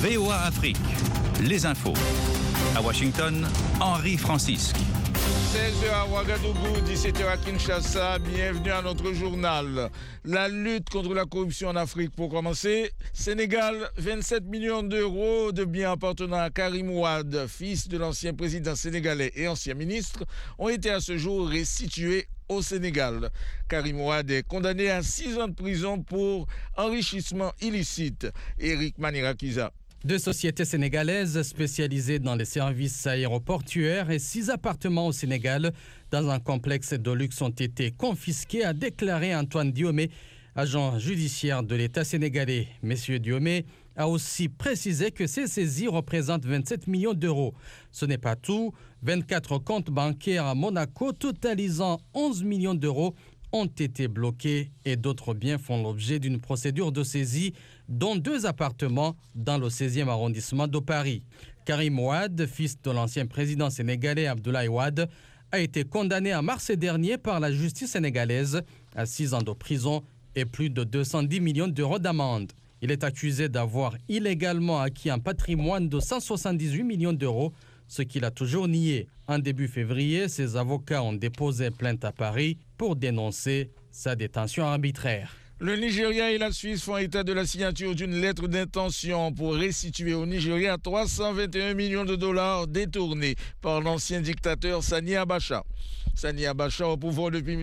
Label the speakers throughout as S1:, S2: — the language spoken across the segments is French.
S1: VOA Afrique, les infos. À Washington, Henri Francisque.
S2: 16h à Ouagadougou, 17h à Kinshasa, bienvenue à notre journal. La lutte contre la corruption en Afrique pour commencer. Sénégal, 27 millions d'euros de biens appartenant à Karim Wade, fils de l'ancien président sénégalais et ancien ministre, ont été à ce jour restitués au Sénégal. Karim Wade est condamné à 6 ans de prison pour enrichissement illicite. Eric Manirakiza.
S3: 2 sociétés sénégalaises spécialisées dans les services aéroportuaires et 6 appartements au Sénégal dans un complexe de luxe ont été confisqués, a déclaré Antoine Diomé, agent judiciaire de l'État sénégalais. Monsieur Diomé a aussi précisé que ces saisies représentent 27 millions d'euros. Ce n'est pas tout. 24 comptes bancaires à Monaco totalisant 11 millions d'euros ont été bloqués et d'autres biens font l'objet d'une procédure de saisie, dont 2 appartements dans le 16e arrondissement de Paris. Karim Wade, fils de l'ancien président sénégalais Abdoulaye Wade, a été condamné en mars dernier par la justice sénégalaise à 6 ans de prison et plus de 210 millions d'euros d'amende. Il est accusé d'avoir illégalement acquis un patrimoine de 178 millions d'euros, ce qu'il a toujours nié. En début février, ses avocats ont déposé plainte à Paris pour dénoncer sa détention arbitraire.
S2: Le Nigeria et la Suisse font état de la signature d'une lettre d'intention pour restituer au Nigeria 321 millions de dollars détournés par l'ancien dictateur Sani Abacha. Sani Abacha, au pouvoir depuis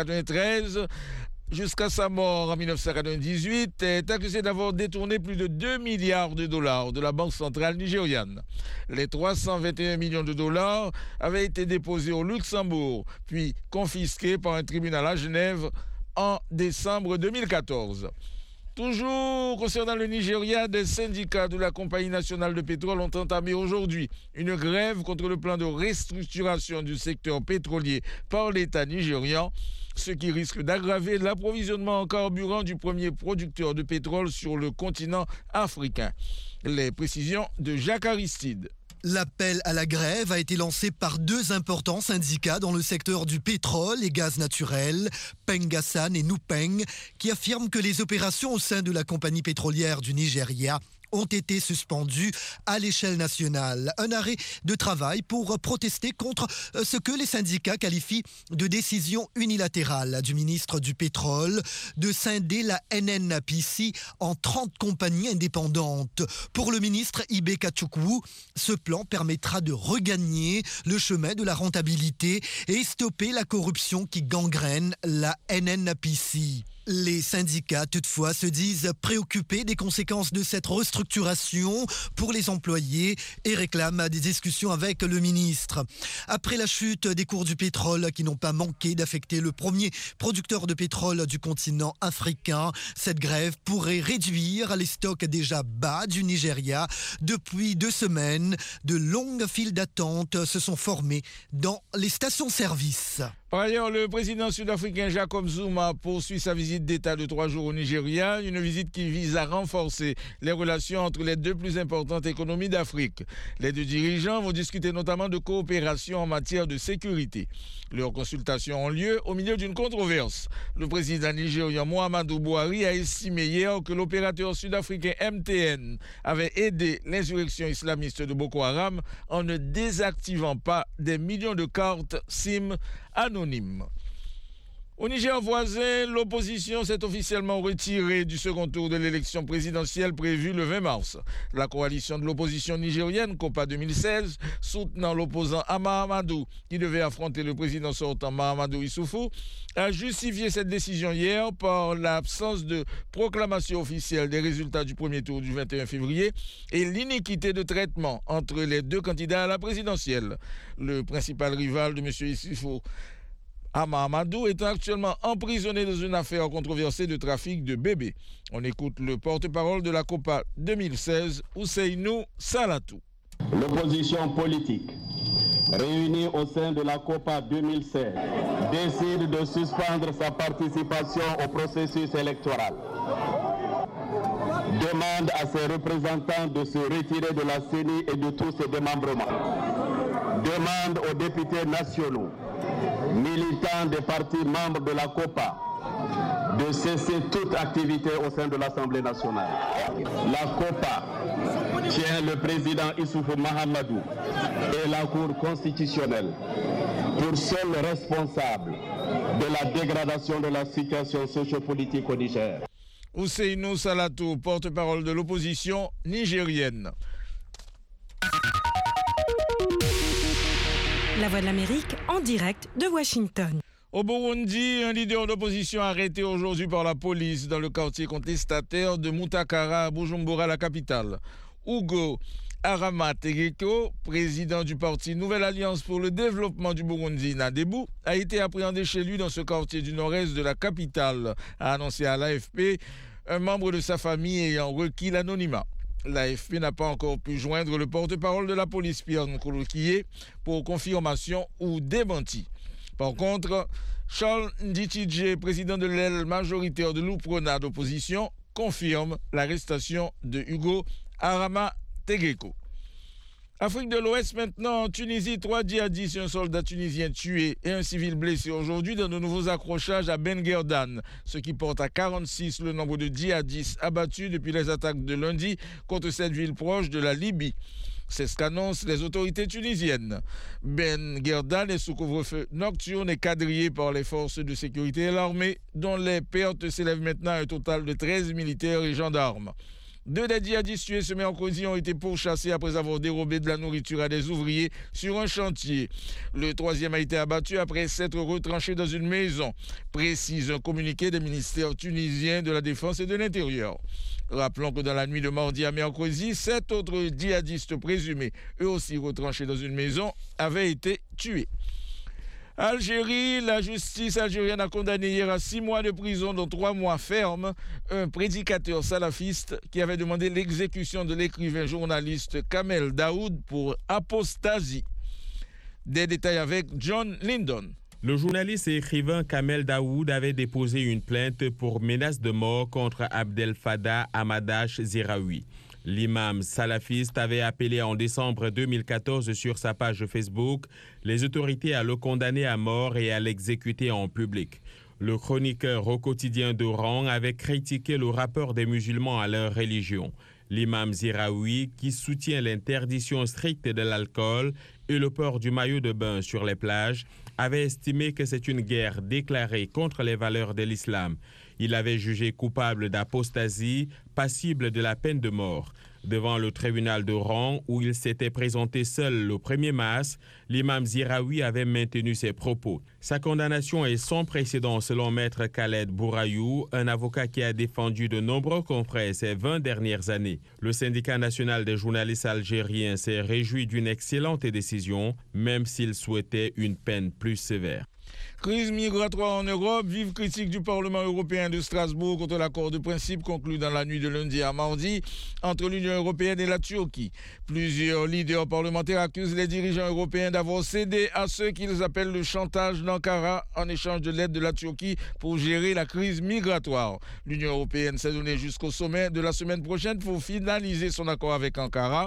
S2: 1993, jusqu'à sa mort en 1998, est accusé d'avoir détourné plus de 2 milliards de dollars de la Banque centrale nigériane. Les 321 millions de dollars avaient été déposés au Luxembourg, puis confisqués par un tribunal à Genève en décembre 2014. Toujours concernant le Nigeria, des syndicats de la Compagnie nationale de pétrole ont entamé aujourd'hui une grève contre le plan de restructuration du secteur pétrolier par l'État nigérian, ce qui risque d'aggraver l'approvisionnement en carburant du premier producteur de pétrole sur le continent africain. Les précisions de Jacques Aristide.
S4: L'appel à la grève a été lancé par 2 importants syndicats dans le secteur du pétrole et gaz naturel, Pengassan et Nupeng, qui affirment que les opérations au sein de la compagnie pétrolière du Nigeria ont été suspendus à l'échelle nationale. Un arrêt de travail pour protester contre ce que les syndicats qualifient de décision unilatérale du ministre du Pétrole de scinder la NNPC en 30 compagnies indépendantes. Pour le ministre Ibe Kachukwu, ce plan permettra de regagner le chemin de la rentabilité et stopper la corruption qui gangrène la NNPC. Les syndicats, toutefois, se disent préoccupés des conséquences de cette restructuration pour les employés et réclament des discussions avec le ministre. Après la chute des cours du pétrole qui n'ont pas manqué d'affecter le premier producteur de pétrole du continent africain, cette grève pourrait réduire les stocks déjà bas du Nigeria. Depuis 2 semaines, de longues files d'attente se sont formées dans les stations-service.
S2: Par ailleurs, le président sud-africain Jacob Zuma poursuit sa visite d'État de 3 jours au Nigeria, une visite qui vise à renforcer les relations entre les 2 plus importantes économies d'Afrique. Les 2 dirigeants vont discuter notamment de coopération en matière de sécurité. Leurs consultations ont lieu au milieu d'une controverse. Le président nigérian Muhammadu Buhari a estimé hier que l'opérateur sud-africain MTN avait aidé l'insurrection islamiste de Boko Haram en ne désactivant pas des millions de cartes SIM anonymes. Au Niger voisin, l'opposition s'est officiellement retirée du second tour de l'élection présidentielle prévue le 20 mars. La coalition de l'opposition nigérienne, COPA 2016, soutenant l'opposant Ama Amadou, qui devait affronter le président sortant Mahamadou Issoufou, a justifié cette décision hier par l'absence de proclamation officielle des résultats du premier tour du 21 février et l'iniquité de traitement entre les 2 candidats à la présidentielle. Le principal rival de M. Issoufou, Ama Amadou, est actuellement emprisonné dans une affaire controversée de trafic de bébés. On écoute le porte-parole de la COPA 2016, Ousseynou Salatou.
S5: L'opposition politique réunie au sein de la COPA 2016 décide de suspendre sa participation au processus électoral. Demande à ses représentants de se retirer de la CENI et de tous ses démembrements. Demande aux députés nationaux, militants des partis membres de la COPA, de cesser toute activité au sein de l'Assemblée nationale. La COPA tient le président Issoufou Mahamadou et la Cour constitutionnelle pour seul responsable de la dégradation de la situation sociopolitique au Niger.
S2: Ousseynou Salatou, porte-parole de l'opposition nigérienne.
S6: La Voix de l'Amérique en direct de Washington.
S2: Au Burundi, un leader d'opposition arrêté aujourd'hui par la police dans le quartier contestataire de Mutakara à Bujumbura, la capitale. Hugo Arama Tegeko, président du parti Nouvelle Alliance pour le développement du Burundi, Nadebu, a été appréhendé chez lui dans ce quartier du nord-est de la capitale, a annoncé à l'AFP un membre de sa famille ayant requis l'anonymat. L'AFP n'a pas encore pu joindre le porte-parole de la police, Pierre Nkouloukié, pour confirmation ou démenti. Par contre, Charles Nditidje, président de l'aile majoritaire de l'UPRONA d'opposition, confirme l'arrestation de Hugo Arama Tegeko. Afrique de l'Ouest maintenant, en Tunisie, 3 djihadistes et un soldat tunisien tués et un civil blessé aujourd'hui dans de nouveaux accrochages à Ben Guerdan, ce qui porte à 46 le nombre de djihadistes abattus depuis les attaques de lundi contre cette ville proche de la Libye. C'est ce qu'annoncent les autorités tunisiennes. Ben Guerdan est sous couvre-feu nocturne et quadrillé par les forces de sécurité et l'armée, dont les pertes s'élèvent maintenant à un total de 13 militaires et gendarmes. 2 des djihadistes tués ce mercredi ont été pourchassés après avoir dérobé de la nourriture à des ouvriers sur un chantier. Le 3e a été abattu après s'être retranché dans une maison, précise un communiqué des ministères tunisiens de la Défense et de l'Intérieur. Rappelons que dans la nuit de mardi à mercredi, 7 autres djihadistes présumés, eux aussi retranchés dans une maison, avaient été tués. Algérie, la justice algérienne a condamné hier à 6 mois de prison, dont 3 mois ferme, un prédicateur salafiste qui avait demandé l'exécution de l'écrivain journaliste Kamel Daoud pour apostasie. Des détails avec John Lyndon.
S7: Le journaliste et écrivain Kamel Daoud avait déposé une plainte pour menace de mort contre Abdel Fattah Hamadash Ziraoui. L'imam salafiste avait appelé en décembre 2014 sur sa page Facebook les autorités à le condamner à mort et à l'exécuter en public. Le chroniqueur au quotidien d'Oran avait critiqué le rapport des musulmans à leur religion. L'imam Ziraoui, qui soutient l'interdiction stricte de l'alcool et le port du maillot de bain sur les plages, avait estimé que c'est une guerre déclarée contre les valeurs de l'islam. Il avait jugé coupable d'apostasie, passible de la peine de mort. Devant le tribunal d'Oran, où il s'était présenté seul le 1er mars, l'imam Ziraoui avait maintenu ses propos. Sa condamnation est sans précédent selon maître Khaled Bourayou, un avocat qui a défendu de nombreux confrères ces 20 dernières années. Le syndicat national des journalistes algériens s'est réjoui d'une excellente décision, même s'il souhaitait une peine plus sévère.
S2: Crise migratoire en Europe, vive critique du Parlement européen de Strasbourg contre l'accord de principe conclu dans la nuit de lundi à mardi entre l'Union européenne et la Turquie. Plusieurs leaders parlementaires accusent les dirigeants européens d'avoir cédé à ce qu'ils appellent le chantage d'Ankara en échange de l'aide de la Turquie pour gérer la crise migratoire. L'Union européenne s'est donnée jusqu'au sommet de la semaine prochaine pour finaliser son accord avec Ankara.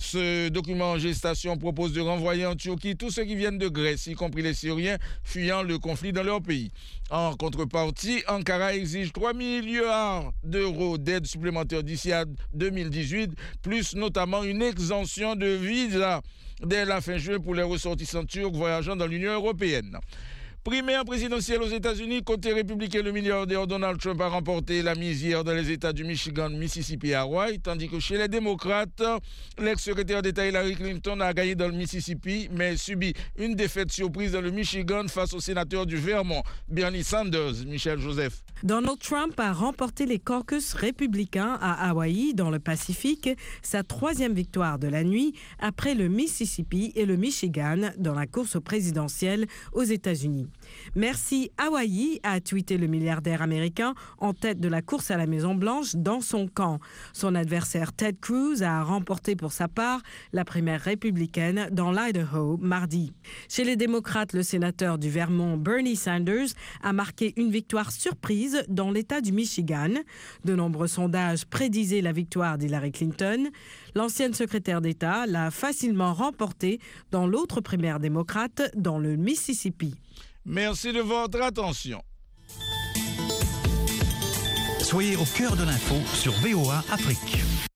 S2: Ce document en gestation propose de renvoyer en Turquie tous ceux qui viennent de Grèce, y compris les Syriens, fuyant le conflit dans leur pays. En contrepartie, Ankara exige 3 milliards d'euros d'aide supplémentaire d'ici à 2018, plus notamment une exemption de visa dès la fin juin pour les ressortissants turcs voyageant dans l'Union européenne. Primaire présidentielle aux États-Unis, côté républicain, le milliardaire Donald Trump a remporté la mise hier dans les États du Michigan, Mississippi et Hawaï, tandis que chez les démocrates, l'ex-secrétaire d'État Hillary Clinton a gagné dans le Mississippi, mais subi une défaite surprise dans le Michigan face au sénateur du Vermont, Bernie Sanders. Michel Joseph.
S6: Donald Trump a remporté les caucus républicains à Hawaï, dans le Pacifique, sa 3e victoire de la nuit, après le Mississippi et le Michigan dans la course présidentielle aux États-Unis. Merci Hawaï, a tweeté le milliardaire américain en tête de la course à la Maison-Blanche dans son camp. Son adversaire Ted Cruz a remporté pour sa part la primaire républicaine dans l'Idaho mardi. Chez les démocrates, le sénateur du Vermont Bernie Sanders a marqué une victoire surprise dans l'État du Michigan. De nombreux sondages prédisaient la victoire d'Hillary Clinton. L'ancienne secrétaire d'État l'a facilement remportée dans l'autre primaire démocrate dans le Mississippi.
S2: Merci de votre attention.
S1: Soyez au cœur de l'info sur VOA Afrique.